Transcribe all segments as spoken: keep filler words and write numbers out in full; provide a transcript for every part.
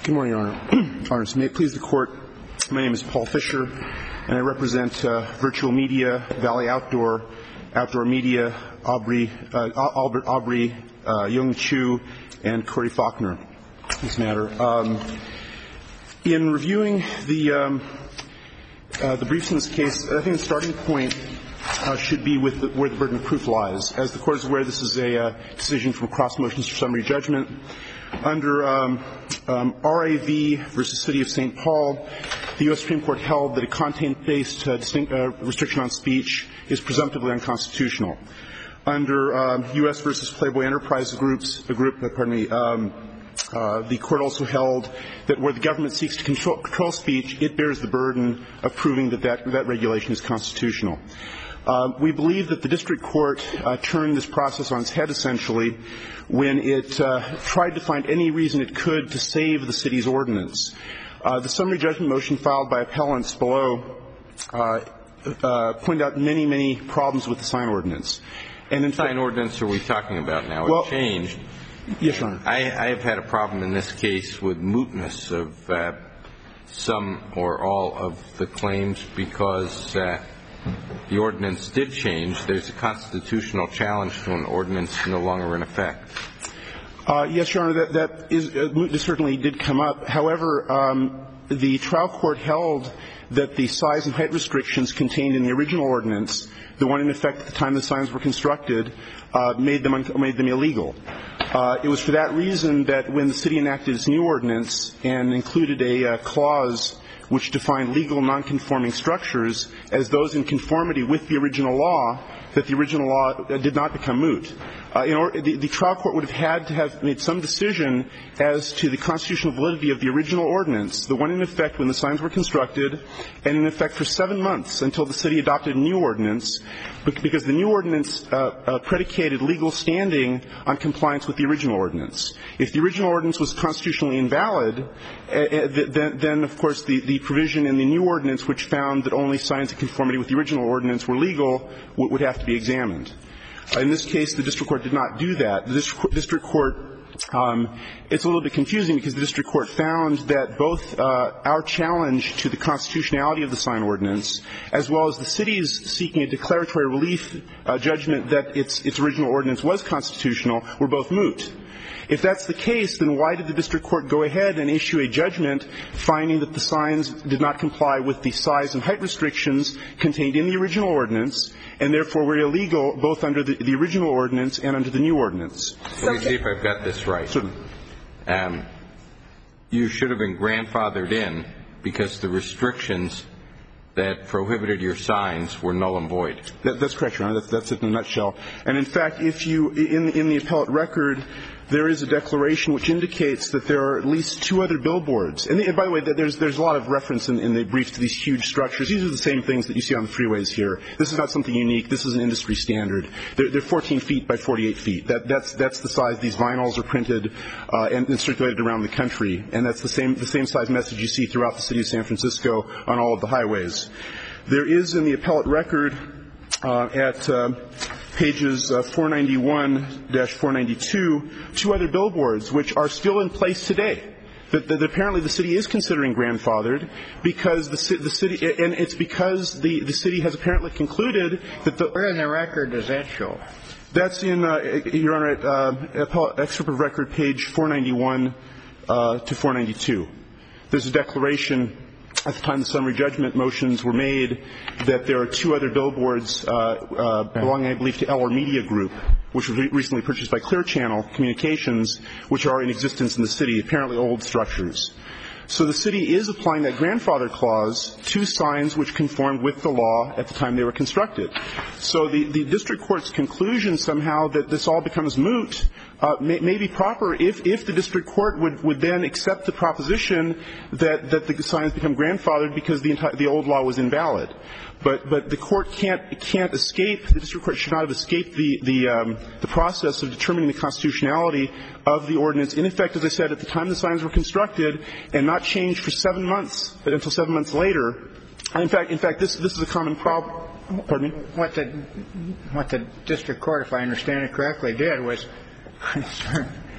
Good morning, Your Honor. Honors, may it please the Court, my name is Paul Fisher, and I represent uh, Virtual Media, Valley Outdoor, Outdoor Media, Aubrey, uh, Albert Aubrey, uh, Young Chu, and Corey Faulkner. This matter. Um, in reviewing the um, uh, the briefs in this case, I think the starting point uh, should be with the, where the burden of proof lies. As the Court is aware, this is a uh, decision from cross motions for summary judgment. Under um, um, R A V versus City of Saint Paul, the U S Supreme Court held that a content-based uh, distinct, uh, restriction on speech is presumptively unconstitutional. Under um, U S versus Playboy Enterprise Groups, a group, uh, pardon me, um, uh, the Court also held that where the government seeks to control, control speech, it bears the burden of proving that that, that regulation is constitutional. Uh, we believe that the district court uh, turned this process on its head, essentially, when it uh, tried to find any reason it could to save the city's ordinance. Uh, the summary judgment motion filed by appellants below uh, uh, pointed out many, many problems with the sign ordinance. And in fact, sign ordinance are we talking about now? Well, it changed. Yes, Your Honor. I, I have had a problem in this case with mootness of uh, some or all of the claims because uh, the ordinance did change. There's a constitutional challenge to an ordinance no longer in effect. Uh, yes, Your Honor, that, that is, uh, mootness certainly did come up. However, um, the trial court held that the size and height restrictions contained in the original ordinance, the one in effect at the time the signs were constructed, uh, made them un- made them illegal. Uh, it was for that reason that when the city enacted its new ordinance and included a uh, clause which defined legal nonconforming structures as those in conformity with the original law, that the original law did not become moot. Uh, in order, the, the trial court would have had to have made some decision as to the constitutional validity of the original ordinance, the one in effect when the signs were constructed, and in effect for seven months until the city adopted a new ordinance, because the new ordinance uh, uh, predicated legal standing on compliance with the original ordinance. If the original ordinance was constitutionally invalid, uh, then, then, of course, the, the provision in the new ordinance which found that only signs in conformity with the original ordinance were legal would, would have to be examined. Uh, in this case, the district court did not do that. The district, district court, um, it's a little bit confusing because the district court found that both uh, our challenge to the constitutionality of the sign ordinance, as well as the city's seeking a declaratory relief uh, judgment that its, its original ordinance was constitutional, were both moot. If that's the case, then why did the district court go ahead and issue a judgment finding that the signs did not comply with the size and height restrictions contained in the original ordinance, and therefore were illegal both under the, the original ordinance and under the new ordinance? Let me see if I've got this right. Certainly. Um, you should have been grandfathered in because the restrictions that prohibited your signs were null and void. That, that's correct, Your Honor. That's, that's it in a nutshell. And in fact, if you, in, in the appellate record, there is a declaration which indicates that there are at least two other billboards. And, the, and by the way, there's, there's a lot of reference in, in the brief to these huge structures. These are the same things that you see on the freeways here. This is not something unique. This is an industry standard. They're, they're fourteen feet by forty-eight feet. That, that's, that's the size these vinyls are printed uh, and, and circulated around the country. And that's the same, the same size message you see throughout the city of San Francisco on all of the highways. There is in the appellate record uh, at uh, pages uh, four ninety-one to four ninety-two two other billboards which are still in place today. That, that apparently the city is considering grandfathered because the, the city, and it's because the, the city has apparently concluded that the. Where in the record does that show? That's in, uh, Your Honor, at uh, appellate excerpt of record page four ninety-one uh, to four ninety-two. There's a declaration at the time the summary judgment motions were made that there are two other billboards uh, uh, belonging, I believe, to Eller Media Group, which was re- recently purchased by Clear Channel Communications, which are in existence in the city, apparently old structures. So the city is applying that grandfather clause to signs which conformed with the law at the time they were constructed. So the, the district court's conclusion somehow that this all becomes moot uh, may, may be proper if, if the district court would, would then accept the proposition that, that the signs become grandfathered because the, entire, the old law was invalid. But, but the court can't, can't escape, the district court should not have escaped the, the, um, the process of determining the constitutionality of the ordinance, in effect, as I said, at the time the signs were constructed, and not changed for seven months, until seven months later. In fact, in fact, this, this is a common problem. Pardon me? What the, what the district court, if I understand it correctly, did was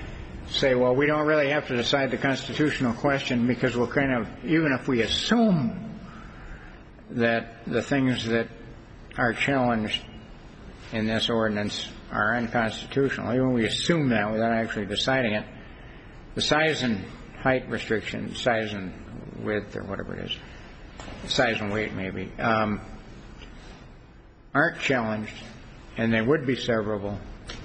say, well, we don't really have to decide the constitutional question because we'll kind of, even if we assume that the things that are challenged in this ordinance are unconstitutional, even if we assume that without actually deciding it, the size and height restriction, size and width or whatever it is, size and weight maybe, um, aren't challenged, and they would be severable,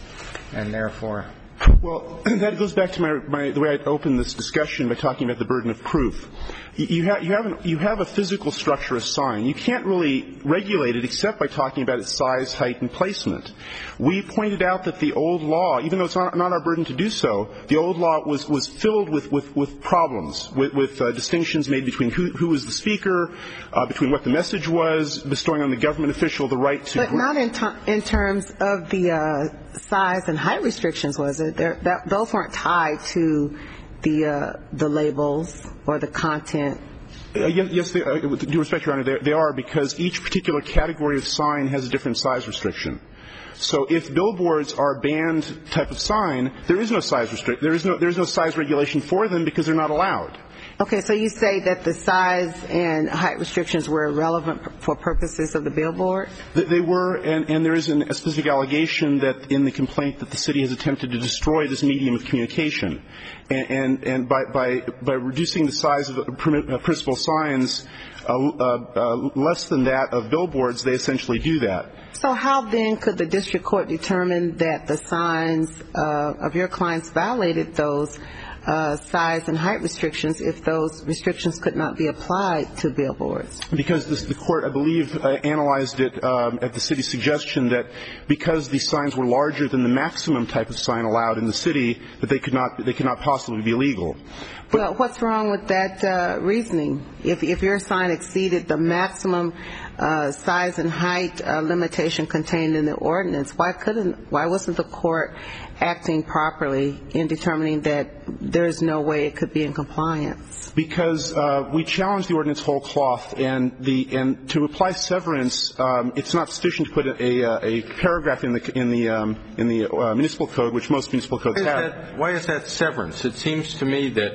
and therefore... Well, that goes back to my, my, the way I opened this discussion by talking about the burden of proof. You, ha- you, have an, you have a physical structure, a sign. You can't really regulate it except by talking about its size, height, and placement. We pointed out that the old law, even though it's not, not our burden to do so, the old law was, was filled with, with, with problems, with, with uh, distinctions made between who, who was the speaker, uh, between what the message was, bestowing on the government official the right to... But not in, t- in terms of the uh, size and height restrictions, was it? There, that, those weren't tied to the uh, the labels or the content. Uh, yes, yes they, uh, with due respect, Your Honor, they, they are, because each particular category of sign has a different size restriction. So if billboards are a banned type of sign, there is no size restrict. There is no there is no size regulation for them because they're not allowed. Okay, so you say that the size and height restrictions were irrelevant for purposes of the billboard? They were, and, and there is an, a specific allegation that in the complaint that the city has attempted to destroy this medium of communication. And, and, and by, by, by reducing the size of uh, principal signs uh, uh, uh, less than that of billboards, they essentially do that. So how then could the district court determine that the signs uh, of your clients violated those Uh, size and height restrictions if those restrictions could not be applied to billboards? Because this, the court, I believe, uh, analyzed it um, at the city's suggestion that because these signs were larger than the maximum type of sign allowed in the city, that they could not they could not possibly be illegal. But well, what's wrong with that uh, reasoning? If if your sign exceeded the maximum uh, size and height uh, limitation contained in the ordinance, why couldn't why wasn't the court acting properly in determining that there's no way it could be in compliance? Because uh, we challenged the ordinance whole cloth, and the and to apply severance, um, it's not sufficient to put a, a, a paragraph in the in the um, in the uh, municipal code, which most municipal codes why is have. That, why is that severance? It seems to me that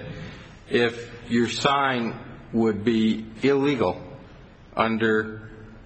if your sign would be illegal under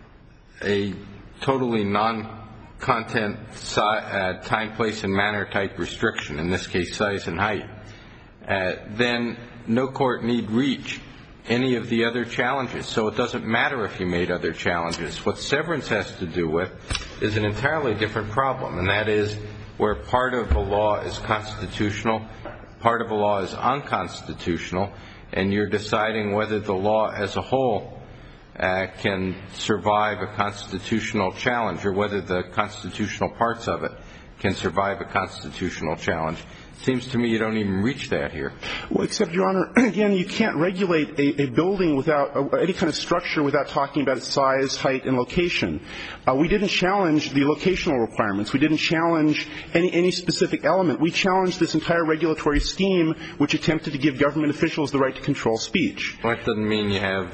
a totally non-content si- uh, time, place, and manner type restriction, in this case size and height, uh, then no court need reach any of the other challenges. So it doesn't matter if you made other challenges. What severance has to do with is an entirely different problem, and that is where part of the law is constitutional, part of the law is unconstitutional, and you're deciding whether the law as a whole uh, can survive a constitutional challenge, or whether the constitutional parts of it can survive a constitutional challenge. It seems to me you don't even reach that here. Well, except, Your Honor, again, you can't regulate a, a building without uh, any kind of structure without talking about its size, height, and location. Uh, we didn't challenge the locational requirements. We didn't challenge any, any specific element. We challenged this entire regulatory scheme, which attempted to give government officials the right to control speech. Well, that doesn't mean you have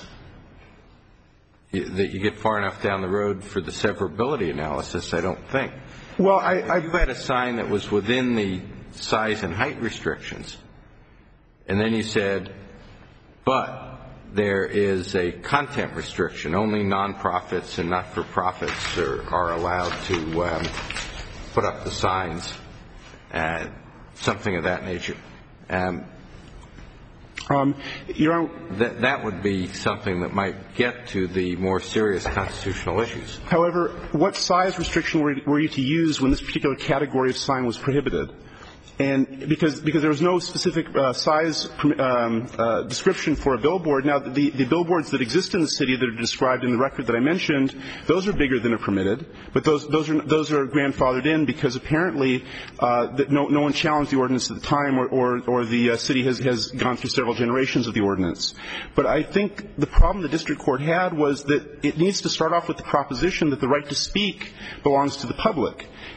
that you get far enough down the road for the severability analysis, I don't think. Well, I, I you had a sign that was within the size and height restrictions, and then you said, but there is a content restriction. Only nonprofits and not-for-profits are, are allowed to um, put up the signs, uh, something of that nature. Um, Um, Your Honor, that, that would be something that might get to the more serious constitutional issues. However, what size restriction were, were you to use when this particular category of sign was prohibited? And because because there was no specific uh, size um, uh, description for a billboard. Now, the, the billboards that exist in the city that are described in the record that I mentioned, those are bigger than are permitted. But those those are those are grandfathered in because apparently uh, that no no one challenged the ordinance at the time, or or, or the uh, city has has gone through several generations of the ordinance. But I think the problem the district court had was that it needs to start off with the proposition that the right to speak belongs to the public.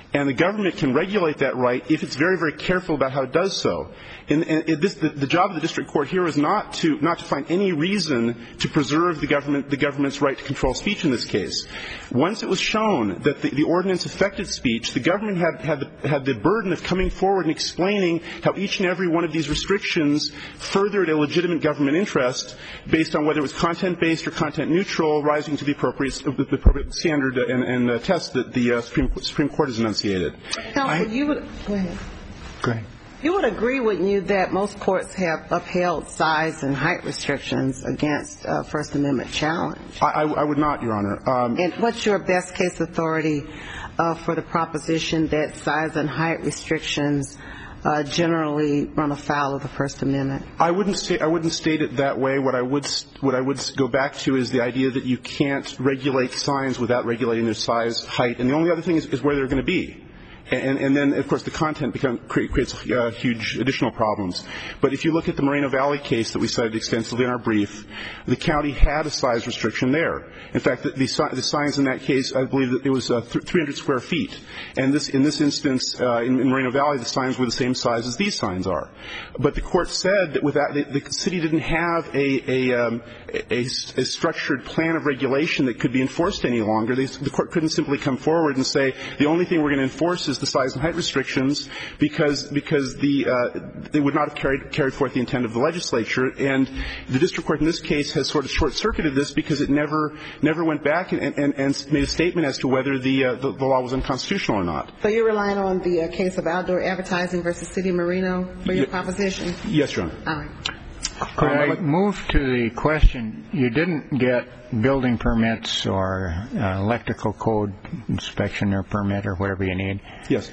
And the government can regulate that right if it's very, very careful about how it does so. And, and it, this, the, the job of the district court here is not to not to find any reason to preserve the government the government's right to control speech in this case. Once it was shown that the, the ordinance affected speech, the government had had the, had the burden of coming forward and explaining how each and every one of these restrictions furthered a legitimate government interest based on whether it was content-based or content-neutral, rising to the appropriate, the appropriate standard and, and uh, test that the uh, Supreme, Supreme Court has enunciated. Counsel, you would go ahead. Go ahead. You would agree, wouldn't you, that most courts have upheld size and height restrictions against uh, First Amendment challenge? I, I, I would not, Your Honor. Um, and what's your best case authority uh, for the proposition that size and height restrictions uh, generally run afoul of the First Amendment? I wouldn't say I wouldn't state it that way. What I would what I would go back to is the idea that you can't regulate signs without regulating their size, height, and the only other thing is, is where they're going to be. And, and then, of course, the content become, creates uh, huge additional problems. But if you look at the Moreno Valley case that we cited extensively in our brief, the county had a size restriction there. In fact, the, the, the signs in that case, I believe that it was uh, three hundred square feet. And this, in this instance, uh, in, in Moreno Valley, the signs were the same size as these signs are. But the court said that without, the, the city didn't have a, a, um, a, a structured plan of regulation that could be enforced any longer. They, the court couldn't simply come forward and say the only thing we're going to enforce is the size and height restrictions because because the uh, they would not have carried carried forth the intent of the legislature, and the district court in this case has sort of short circuited this because it never never went back and, and, and made a statement as to whether the, uh, the the law was unconstitutional or not. So you're relying on the uh, case of outdoor advertising versus City of Merino for your yeah. proposition? Yes, Your Honor. All right. Could I move to the question, you didn't get building permits or uh, electrical code inspection or permit or whatever you need? Yes.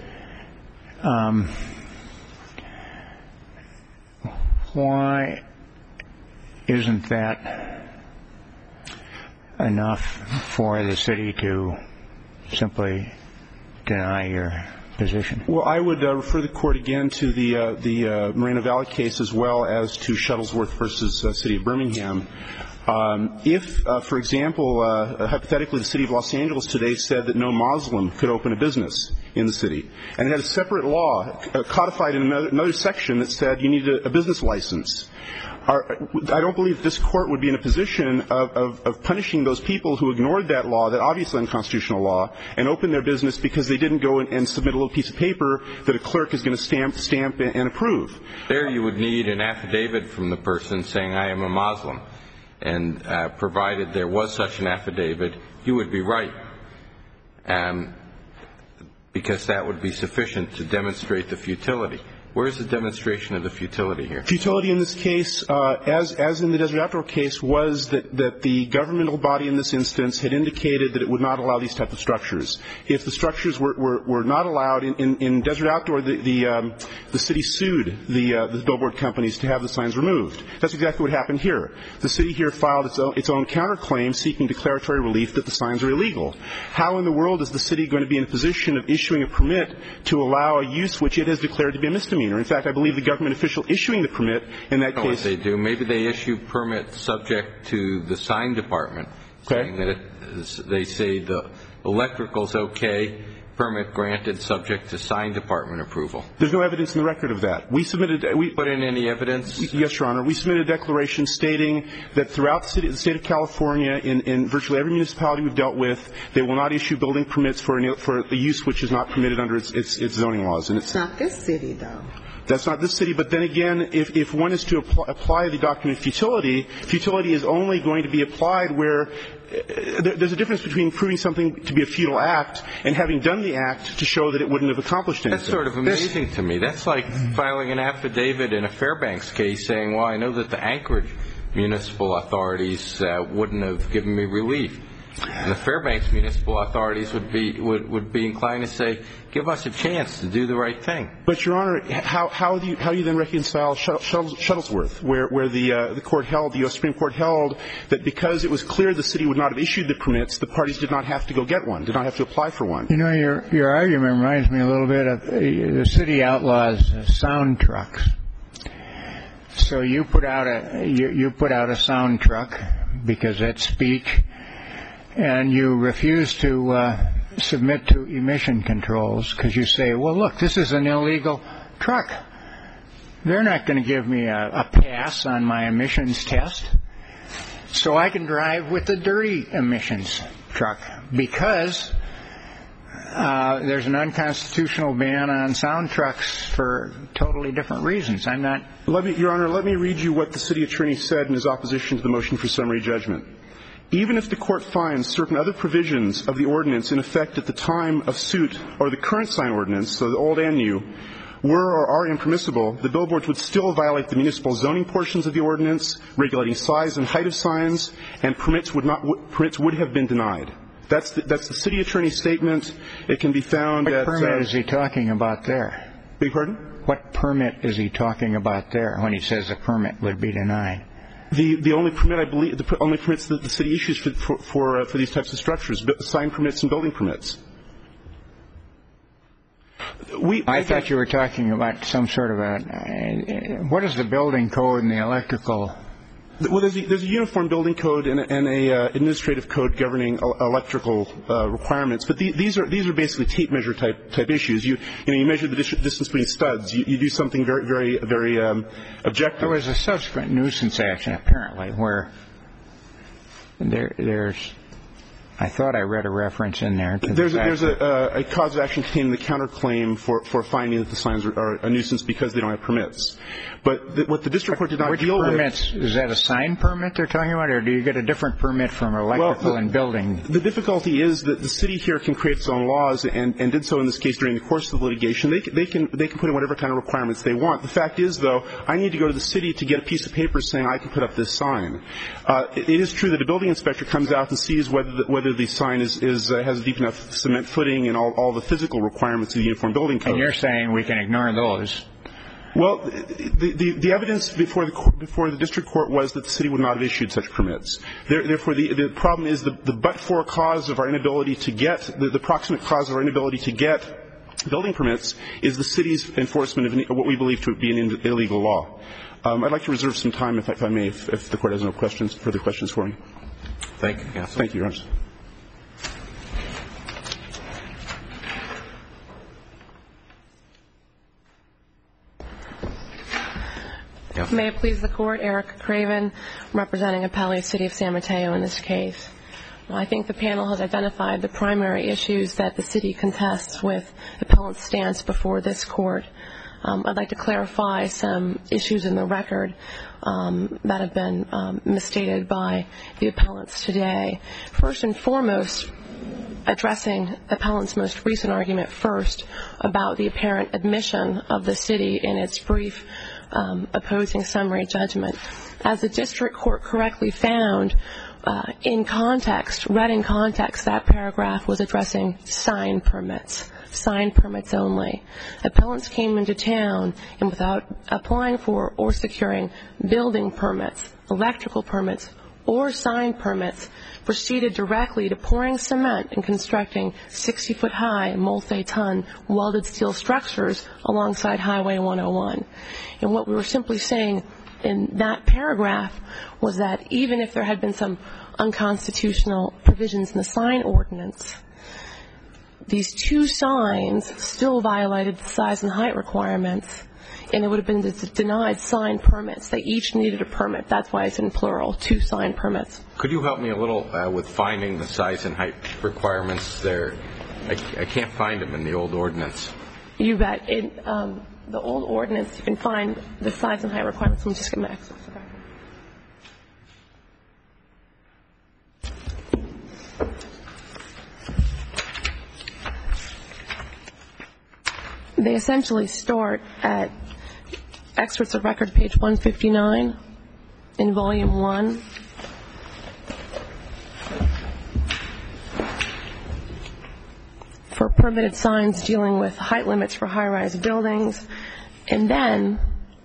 Um, why isn't that enough for the city to simply deny your position? Well, I would uh, refer the court again to the uh, the uh, Moreno Valley case as well as to Shuttlesworth versus uh, City of Birmingham. Um, if, uh, for example, uh, hypothetically the City of Los Angeles today said that no Muslim could open a business in the city, and it had a separate law uh, codified in another, another section that said you need a, a business license, Our, I don't believe this court would be in a position of, of, of punishing those people who ignored that law, that obviously unconstitutional law, and opened their business because they didn't go and, and submit a little piece of paper that a clerk is going to stamp, stamp and, and approve. There you would need an affidavit from the person saying, I am a Muslim. And uh, provided there was such an affidavit, you would be right, um, because that would be sufficient to demonstrate the futility. Where is the demonstration of the futility here? Futility in this case, uh, as as in the Desert Outdoor case, was that, that the governmental body in this instance had indicated that it would not allow these type of structures. If the structures were, were, were not allowed, in, in, in Desert Outdoor, the the, um, the city sued the, uh, the billboard companies to have the signs removed. That's exactly what happened here. The city here filed its own, its own counterclaim seeking declaratory relief that the signs are illegal. How in the world is the city going to be in a position of issuing a permit to allow a use which it has declared to be a misdemeanor? In fact, I believe the government official issuing the permit in that I don't case. know what they do. Maybe they issue permits subject to the sign department, okay. saying that it, they say the electrical's okay, permit granted subject to sign department approval. There's no evidence in the record of that. We submitted. We put in any evidence? Yes, Your Honor. We submitted a declaration stating that throughout the, city, the state of California, in, in virtually every municipality we've dealt with, they will not issue building permits for a, for a use which is not permitted under its, its, its zoning laws. And it's not this city, though. That's not this city. But then again, if, if one is to apply, apply the doctrine of futility, futility is only going to be applied where uh, there, there's a difference between proving something to be a futile act and having done the act to show that it wouldn't have accomplished anything. That's sort of amazing to me. That's like filing an affidavit in a Fairbanks case saying, well, I know that the Anchorage municipal authorities uh, wouldn't have given me relief. And the Fairbanks municipal authorities would be would, would be inclined to say, give us a chance to do the right thing. But, Your Honor, how, how do you how do you then reconcile Shuttlesworth, where where the uh, the court held, the U S Supreme Court held that because it was clear the city would not have issued the permits, the parties did not have to go get one, did not have to apply for one. You know, your your argument reminds me a little bit of uh, the city outlaws uh, sound trucks. So you put out a you, you put out a sound truck because that's speech. And you refuse to uh, submit to emission controls because you say, well, look, this is an illegal truck. They're not going to give me a, a pass on my emissions test, so I can drive with the dirty emissions truck because uh, there's an unconstitutional ban on sound trucks for totally different reasons. I'm not... Let me, Your Honor, let me read you what the city attorney said in his opposition to the motion for summary judgment. Even if the court finds certain other provisions of the ordinance in effect at the time of suit or the current sign ordinance, so the old and new, were or are impermissible, the billboards would still violate the municipal zoning portions of the ordinance, regulating size and height of signs, and permits would not permits would have been denied. That's the, that's the city attorney's statement. It can be found what at... What permit uh, is he talking about there? Beg your pardon? What permit is he talking about there when he says a permit would be denied? The the only permit, I believe, the only permits that the city issues for for for, uh, for these types of structures, sign permits and building permits. We, I again, thought you were talking about some sort of a. Uh, what is the building code and the electrical? Well, there's a, there's a uniform building code and a, and a uh, administrative code governing el- electrical uh, requirements, but the, these are these are basically tape measure type type issues. You you know you measure the dis- distance between studs. You, you do something very very very um, objective. There was a subsequent nuisance action apparently where there there's. I thought I read a reference in there. To there's the a, there's a, uh, a cause of action contained in the counterclaim for, for finding that the signs are, are a nuisance because they don't have permits. But the, what the district court did not Which deal permits, with... Is that a sign permit they're talking about, or do you get a different permit from electrical well, the, and building? The difficulty is that the city here can create its own laws, and, and did so in this case during the course of the litigation. They, they, can, they can put in whatever kind of requirements they want. The fact is, though, I need to go to the city to get a piece of paper saying I can put up this sign. Uh, it, it is true that a building inspector comes out and sees whether the, whether the sign is, is uh, has a deep enough cement footing and all, all the physical requirements of the Uniform Building Code. And you're saying we can ignore those? Well, the, the, the evidence before the, before the district court was that the city would not have issued such permits. Therefore, the, the problem is the, the but-for cause of our inability to get, the, the proximate cause of our inability to get building permits is the city's enforcement of an, what we believe to be an illegal law. Um, I'd like to reserve some time, if, if I may, if, if the court has no questions, further questions for me. Thank you, counsel. Thank you, Your Honor. Yes. May it please the Court, Erica Craven, representing Appellee City of San Mateo in this case. Well, I think the panel has identified the primary issues that the city contests with appellant's stance before this Court. Um, I'd like to clarify some issues in the record um, that have been um, misstated by the appellants today. First and foremost, addressing appellant's most recent argument first about the apparent admission of the city in its brief um, opposing summary judgment. As the district court correctly found, uh, in context, read in context, that paragraph was addressing sign permits. Sign permits only. Appellants came into town and without applying for or securing building permits, electrical permits, or sign permits, proceeded directly to pouring cement and constructing sixty-foot high, multi-ton welded steel structures alongside Highway one oh one. And what we were simply saying in that paragraph was that even if there had been some unconstitutional provisions in the sign ordinance, these two signs still violated the size and height requirements, and it would have been denied sign permits. They each needed a permit. That's why it's in plural, two sign permits. Could you help me a little uh, with finding the size and height requirements there? I, I can't find them in the old ordinance. You bet. In um, the old ordinance, you can find the size and height requirements. Let me just get my excerpt. They essentially start at excerpts of record page one fifty-nine in volume one. For permitted signs dealing with height limits for high-rise buildings. And then,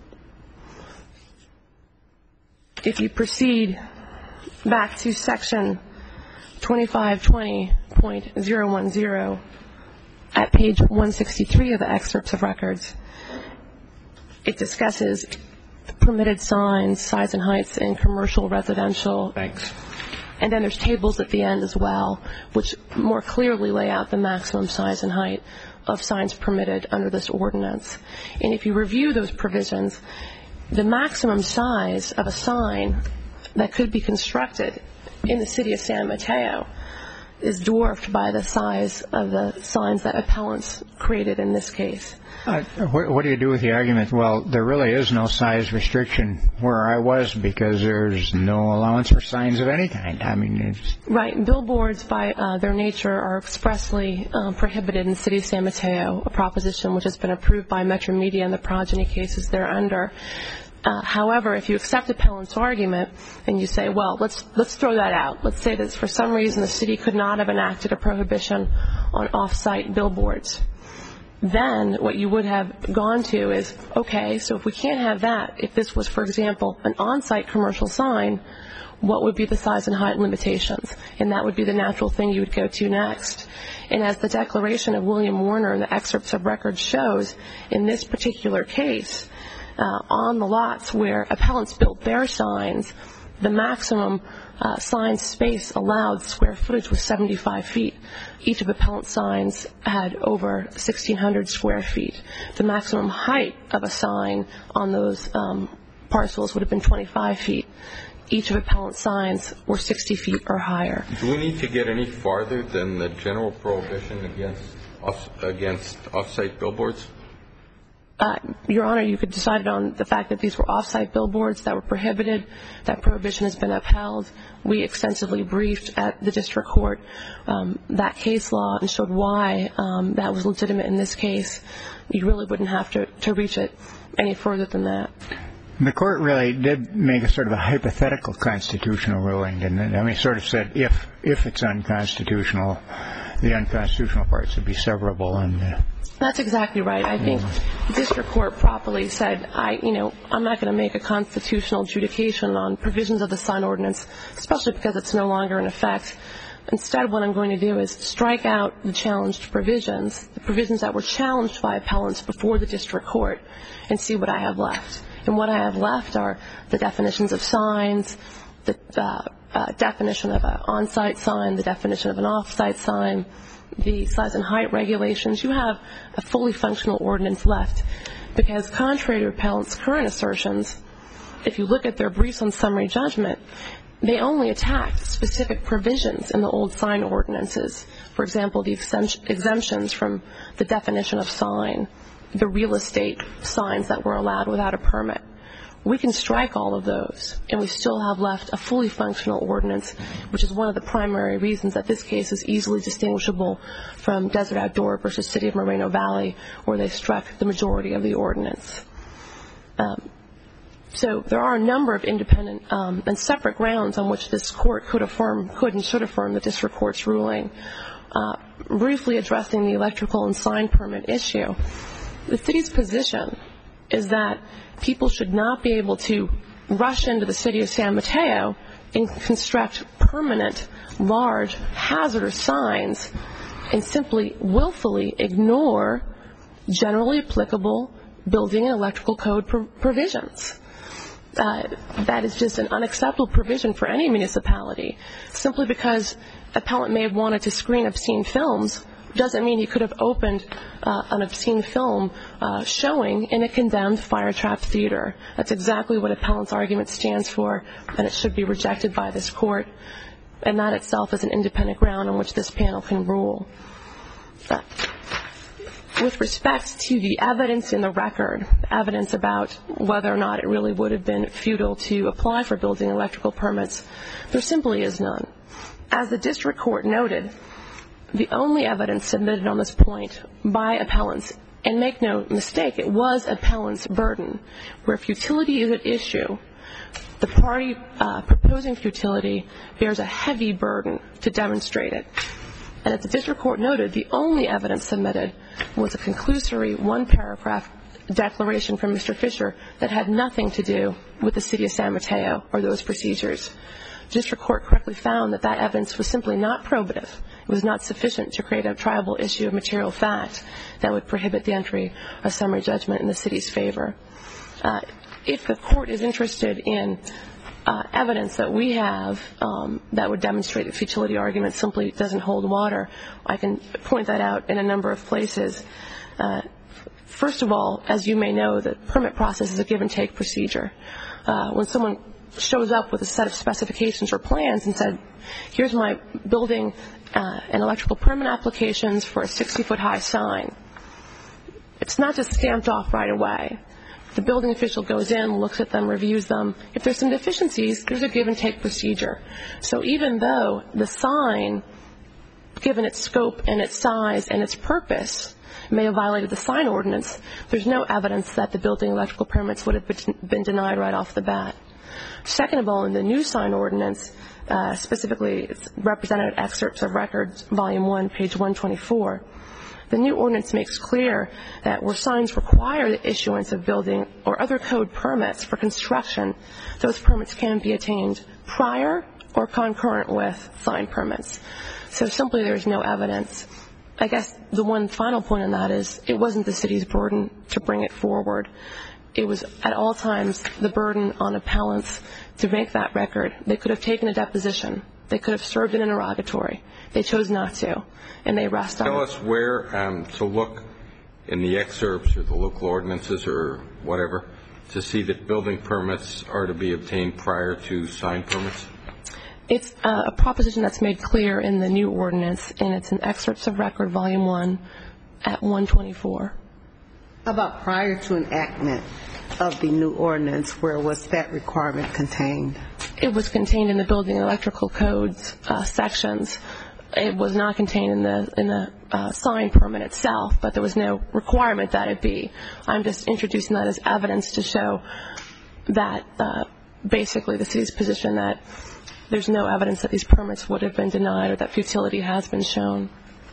if you proceed back to section twenty-five twenty point zero one zero, at page one sixty-three of the excerpts of records, it discusses permitted signs, size and heights in commercial, residential. Thanks. And then there's tables at the end as well, which more clearly lay out the maximum size and height of signs permitted under this ordinance. And if you review those provisions, the maximum size of a sign that could be constructed in the city of San Mateo is dwarfed by the size of the signs that appellants created in this case. Uh, what, what do you do with the argument, well, there really is no size restriction where I was because there's no allowance for signs of any kind? I mean, it's... Right. Billboards, by uh, their nature, are expressly uh, prohibited in the city of San Mateo, a proposition which has been approved by Metro Media in the progeny cases thereunder. Uh, however, if you accept appellant's argument and you say, well, let's let's throw that out. Let's say that for some reason the city could not have enacted a prohibition on off-site billboards. Then what you would have gone to is, okay, so if we can't have that, if this was, for example, an on-site commercial sign, what would be the size and height limitations? And that would be the natural thing you would go to next. And as the declaration of William Warner in the excerpts of records shows, in this particular case, uh, on the lots where appellants built their signs, the maximum uh, sign space allowed square footage was seventy-five feet. Each of appellant's signs had over sixteen hundred square feet. The maximum height of a sign on those um, parcels would have been twenty-five feet. Each of appellant's signs were sixty feet or higher. Do we need to get any farther than the general prohibition against off, against off-site billboards? Uh, Your Honor, you could decide on the fact that these were off-site billboards that were prohibited. That prohibition has been upheld. We extensively briefed at the district court um, that case law and showed why um, that was legitimate in this case. You really wouldn't have to, to reach it any further than that. The court really did make a sort of a hypothetical constitutional ruling, didn't it? I mean, it sort of said if if it's unconstitutional, the unconstitutional parts would be severable. And uh, that's exactly right. I think the district court properly said, I, you know, I'm not going to make a constitutional adjudication on provisions of the sign ordinance, especially because it's no longer in effect. Instead, what I'm going to do is strike out the challenged provisions, the provisions that were challenged by appellants before the district court, and see what I have left. And what I have left are the definitions of signs, the uh, uh, definition of an on-site sign, the definition of an off-site sign, the size and height regulations. You have a fully functional ordinance left because contrary to appellants' current assertions, if you look at their briefs on summary judgment, they only attacked specific provisions in the old sign ordinances. For example, the exemptions from the definition of sign, the real estate signs that were allowed without a permit. We can strike all of those, and we still have left a fully functional ordinance, which is one of the primary reasons that this case is easily distinguishable from Desert Outdoor versus City of Moreno Valley, where they struck the majority of the ordinance. Um, so there are a number of independent um, and separate grounds on which this court could affirm, could and should affirm the district court's ruling. Uh, briefly addressing the electrical and sign permit issue, the city's position is that people should not be able to rush into the city of San Mateo and construct permanent, large, hazardous signs and simply willfully ignore generally applicable building and electrical code pro- provisions. Uh, that is just an unacceptable provision for any municipality. Simply because appellant may have wanted to screen obscene films doesn't mean he could have opened uh, an obscene film uh, showing in a condemned fire-trap theater. That's exactly what appellant's argument stands for, and it should be rejected by this court. And that itself is an independent ground on which this panel can rule. Uh, with respect to the evidence in the record, evidence about whether or not it really would have been futile to apply for building electrical permits, there simply is none. As the district court noted, the only evidence submitted on this point by appellants, and make no mistake, it was appellant's burden, where futility is at issue, the party uh, proposing futility bears a heavy burden to demonstrate it. And as the district court noted, the only evidence submitted was a conclusory one-paragraph declaration from Mister Fisher that had nothing to do with the city of San Mateo or those procedures. The district court correctly found that that evidence was simply not probative. It was not sufficient to create a triable issue of material fact that would prohibit the entry of summary judgment in the city's favor. Uh, if the court is interested in uh, evidence that we have um, that would demonstrate the futility argument simply doesn't hold water. I can point that out in a number of places. Uh, first of all, as you may know, the permit process is a give-and-take procedure. Uh, when someone shows up with a set of specifications or plans and said, here's my building uh, and electrical permit applications for a sixty-foot high sign, it's not just stamped off right away. The building official goes in, looks at them, reviews them. If there's some deficiencies, there's a give-and-take procedure. So even though the sign, given its scope and its size and its purpose, may have violated the sign ordinance, there's no evidence that the building electrical permits would have been denied right off the bat. Second of all, in the new sign ordinance, uh, specifically it's represented excerpts of records, volume one, page one twenty-four, the new ordinance makes clear that where signs require the issuance of building or other code permits for construction, those permits can be attained prior or concurrent with sign permits. So simply there's no evidence. I guess the one final point on that is it wasn't the city's burden to bring it forward. It was at all times the burden on appellants to make that record. They could have taken a deposition. They could have served an interrogatory. They chose not to, and they rest on it. Tell us where um, to look in the excerpts or the local ordinances or whatever to see that building permits are to be obtained prior to sign permits. It's uh, a proposition that's made clear in the new ordinance, and it's in excerpts of record, volume one, at one twenty-four. How about prior to enactment of the new ordinance, where was that requirement contained? It was contained in the building electrical codes uh, sections. It was not contained in the in the uh, sign permit itself, but there was no requirement that it be. I'm just introducing that as evidence to show that uh, basically the city's position that there's no evidence that these permits would have been denied or that futility has been shown.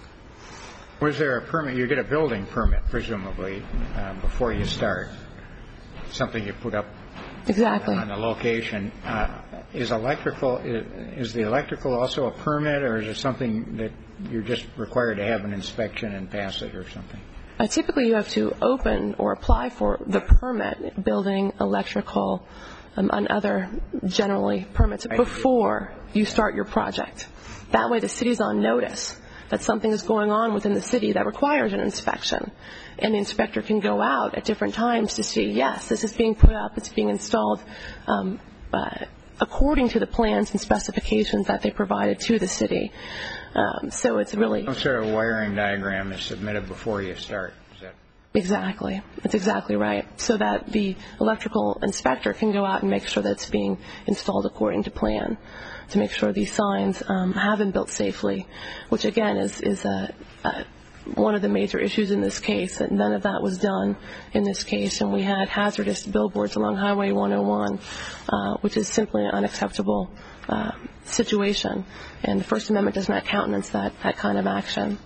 Was there a permit? You get a building permit, presumably, uh, before you start. Something you put up exactly on the location. Uh, is electrical is, is the electrical also a permit, or is it something that you're just required to have an inspection and pass it, or something? Uh, typically, you have to open or apply for the permit, building, electrical, um, and other generally permits before you start your project. That way, the city's on notice that something is going on within the city that requires an inspection. And the inspector can go out at different times to see, yes, this is being put up, it's being installed um, uh, according to the plans and specifications that they provided to the city. Um, so it's really... What sort of wiring diagram is submitted before you start? Is that... Exactly. That's exactly right. So that the electrical inspector can go out and make sure that it's being installed according to plan, to make sure these signs um, have been built safely, which again is, is a, a one of the major issues in this case, that none of that was done in this case, and we had hazardous billboards along Highway one oh one, uh, which is simply an unacceptable uh, situation, and the First Amendment does not countenance that, that kind of action.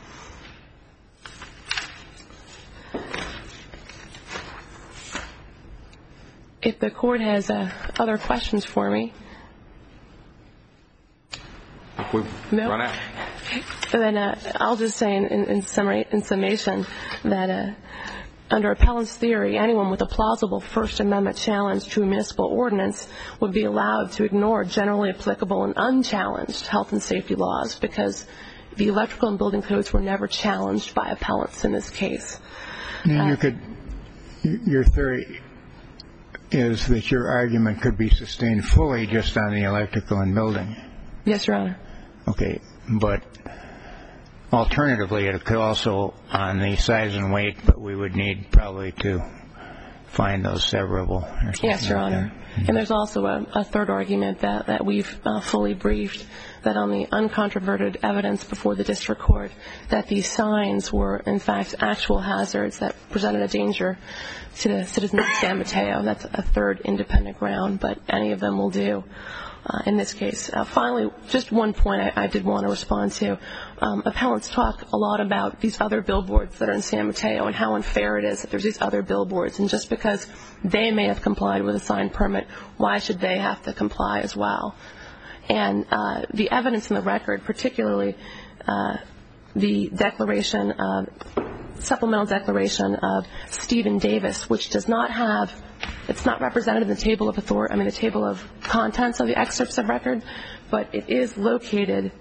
If the court has uh, other questions for me. We've no? run out. Then uh, I'll just say in, in, in, summary, in summation that uh, under appellant's theory, anyone with a plausible First Amendment challenge to a municipal ordinance would be allowed to ignore generally applicable and unchallenged health and safety laws because the electrical and building codes were never challenged by appellants in this case. And uh, you could, your theory is that your argument could be sustained fully just on the electrical and building. Yes, Your Honor. Okay, but alternatively, it could also on the size and weight, but we would need probably to find those severable. Or yes, Your like Honor. That. And there's also a, a third argument that, that we've uh, fully briefed, that on the uncontroverted evidence before the district court, that these signs were, in fact, actual hazards that presented a danger to the citizens of San Mateo. That's a third independent ground, but any of them will do. Uh, in this case. Uh, finally, just one point I, I did want to respond to. Um, appellants talk a lot about these other billboards that are in San Mateo and how unfair it is that there's these other billboards. And just because they may have complied with a sign permit, why should they have to comply as well? And uh, the evidence in the record, particularly uh, the declaration, uh, supplemental declaration of Stephen Davis, which does not have It's not represented in the table of author- I mean, the table of contents of the excerpts of record, but it is located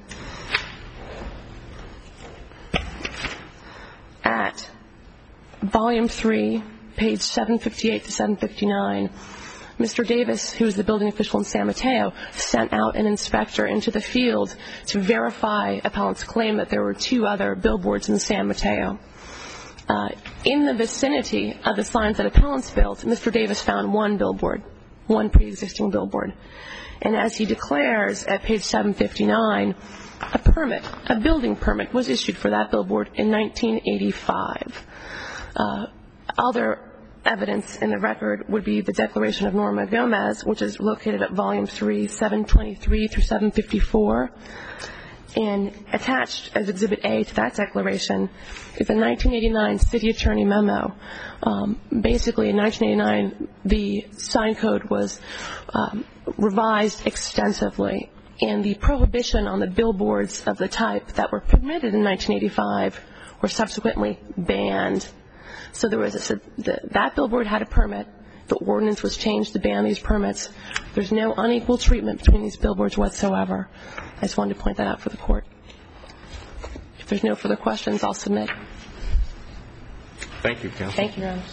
at volume three, page seven fifty-eight to seven fifty-nine. Mister Davis, who is the building official in San Mateo, sent out an inspector into the field to verify appellant's claim that there were two other billboards in San Mateo. Uh, in the vicinity of the signs that appellants built, Mister Davis found one billboard, one pre-existing billboard. And as he declares at page seven fifty-nine, a permit, a building permit, was issued for that billboard in nineteen eighty-five. Uh, other evidence in the record would be the declaration of Norma Gomez, which is located at volume three, seven twenty-three through seven fifty-four. And attached as Exhibit A to that declaration is a nineteen eighty-nine city attorney memo. Um, basically, in nineteen eighty-nine, the sign code was um, revised extensively, and the prohibition on the billboards of the type that were permitted in nineteen eighty-five were subsequently banned. So there was a, the, that billboard had a permit. The ordinance was changed to ban these permits. There's no unequal treatment between these billboards whatsoever. I just wanted to point that out for the court. If there's no further questions, I'll submit. Thank you, counsel. Thank you, Your Honors.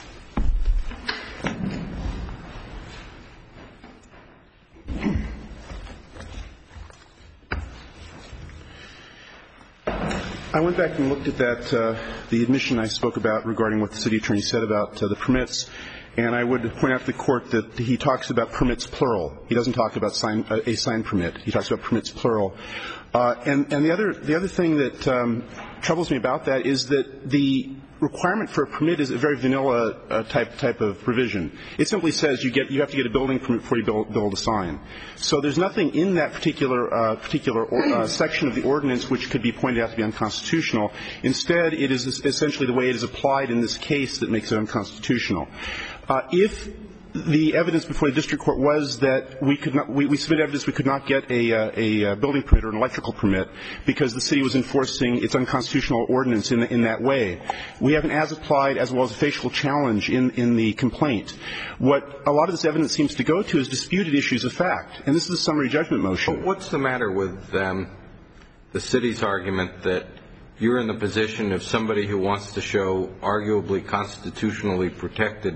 I went back and looked at that, uh, the admission I spoke about regarding what the city attorney said about uh, the permits, and I would point out to the court that he talks about permits plural. He doesn't talk about sign, uh, a sign permit. He talks about permits plural. Uh, and, and the other the other thing that um, troubles me about that is that the requirement for a permit is a very vanilla uh, type type of provision. It simply says you get you have to get a building permit before you build, build a sign. So there's nothing in that particular uh, particular or, uh, section of the ordinance which could be pointed out to be unconstitutional. Instead, it is essentially the way it is applied in this case that makes it unconstitutional. Uh, if the evidence before the district court was that we could not, we, we submitted evidence we could not get a, uh, a, a building permit or an electrical permit because the city was enforcing its unconstitutional ordinance in, in that way. We have an as-applied as well as a facial challenge in, in the complaint. What a lot of this evidence seems to go to is disputed issues of fact, and this is a summary judgment motion. But what's the matter with um, the city's argument that you're in the position of somebody who wants to show arguably constitutionally protected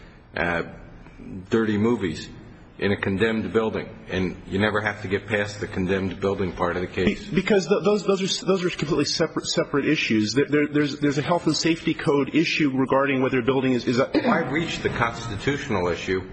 uh, dirty movies in a condemned building, and you never have to get past the condemned building part of the case? Because those those are those are completely separate separate issues. There, there's there's a health and safety code issue regarding whether a building is is. A, Why reach the constitutional issue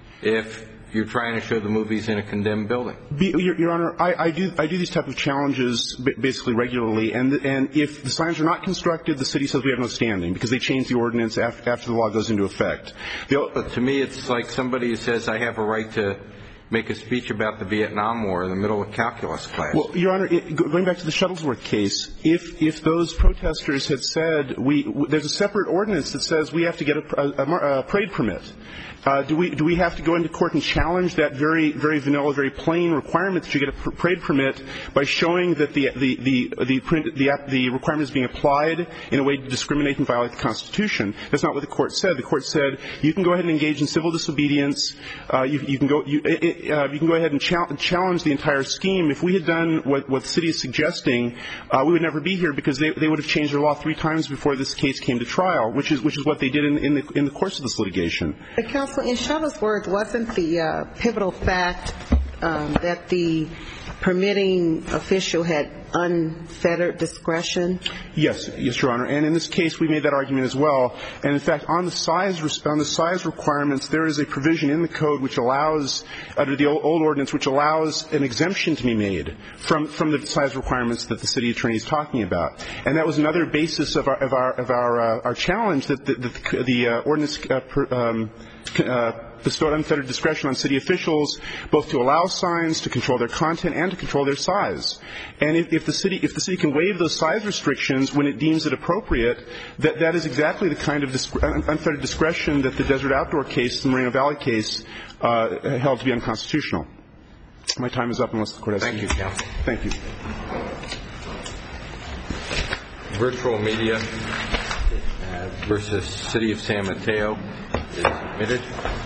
if you're trying to show the movies in a condemned building? Be, Your, Your Honor, I, I do I do these type of challenges basically regularly, and and if the signs are not constructed, the city says we have no standing because they changed the ordinance after, after the law goes into effect. The, but to me, it's like somebody who says I have a right to make a speech about the Vietnam War in the middle of calculus class. Well, Your Honor, it, going back to the Shuttlesworth case, if if those protesters had said we w- there's a separate ordinance that says we have to get a, a, a parade permit. Uh, do we do we have to go into court and challenge that very very vanilla, very plain requirement that you get a parade permit by showing that the the the the, print, the, the requirement is being applied in a way to discriminate and violate the Constitution? That's not what the court said. The court said you can go ahead and engage in civil disobedience. Uh, you, you can go you, it, uh, you can go ahead and chal- challenge the entire scheme. If we had done what what the city is suggesting, uh, we would never be here because they they would have changed their law three times before this case came to trial, which is which is what they did in, in the in the course of this litigation. The counsel, in Shuttlesworth, wasn't the uh, pivotal fact um, that the permitting official had unfettered discretion? Yes, yes, Your Honor. And in this case, we made that argument as well. And in fact, on the size on the size requirements, there is a provision in the code which allows, under the old, old ordinance, which allows an exemption to be made from from the size requirements that the city attorney is talking about. And that was another basis of our of our of our, uh, our challenge that the the, the uh, ordinance uh, per, um, uh, bestowed unfettered discretion on city officials, both to allow signs, to control their content, and to control their size. And if, if the city if the city can waive those size restrictions when it deems it appropriate, that that is exactly the kind of disc- unfettered discretion that the Desert Outdoor case, the Moreno Valley case, uh, held to be unconstitutional. My time is up unless the court has. Thank you, counsel. Thank you. Virtual media uh, versus City of San Mateo. is submitted.